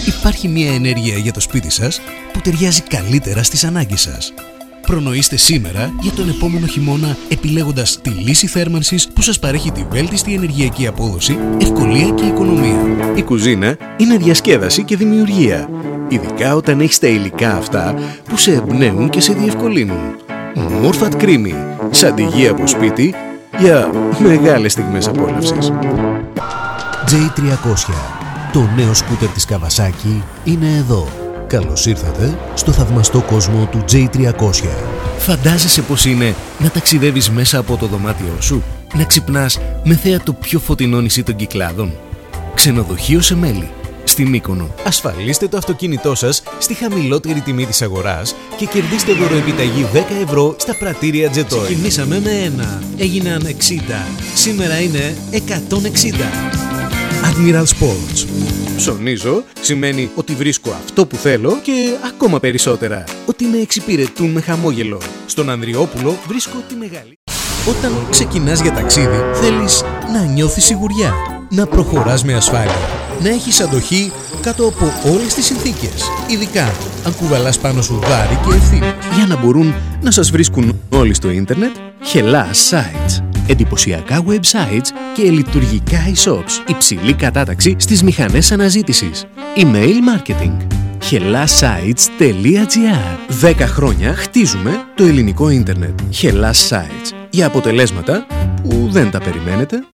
Υπάρχει μια ενέργεια για το σπίτι σας που ταιριάζει καλύτερα στις ανάγκες σας. Προνοήστε σήμερα για τον επόμενο χειμώνα επιλέγοντας τη λύση θέρμανσης που σας παρέχει τη βέλτιστη ενεργειακή απόδοση, ευκολία και οικονομία. Η κουζίνα είναι διασκέδαση και δημιουργία, ειδικά όταν έχεις τα υλικά αυτά που σε εμπνέουν και σε διευκολύνουν. Murphat Creamy, σαντιγί από σπίτι για μεγάλες στιγμές απόλαυσης. J300, το νέο σκούτερ της Kawasaki είναι εδώ. Καλώς ήρθατε στο θαυμαστό κόσμο του J300. Φαντάζεσαι πως είναι να ταξιδεύεις μέσα από το δωμάτιό σου, να ξυπνάς με θέα το πιο φωτεινό νησί των Κυκλάδων. Ξενοδοχείο σε Μέλη, στη Μύκονο. Ασφαλίστε το αυτοκίνητό σας στη χαμηλότερη τιμή της αγοράς και κερδίστε δωροεπιταγή 10 ευρώ στα πρατήρια Jetoy. Ξεκινήσαμε με 1, έγιναν 60, σήμερα είναι 160. Admiral Sports. Ψωνίζω σημαίνει ότι βρίσκω αυτό που θέλω και ακόμα περισσότερα. Ότι με εξυπηρετούν με χαμόγελο. Στον Ανδριόπουλο βρίσκω τη μεγάλη. Όταν ξεκινάς για ταξίδι, θέλεις να νιώθεις σιγουριά, να προχωράς με ασφάλεια, να έχεις αντοχή κάτω από όλες τις συνθήκες. Ειδικά αν κουβαλάς πάνω σου βάρη και ευθύνη. Για να μπορούν να σας βρίσκουν όλοι στο ίντερνετ, Hellas Sites. Εντυπωσιακά websites και λειτουργικά e-shops. Υψηλή κατάταξη στις μηχανές αναζήτησης. Email marketing. HellasSites.gr. 10 χρόνια χτίζουμε το ελληνικό ίντερνετ. Hellas Sites. Για αποτελέσματα που δεν τα περιμένετε.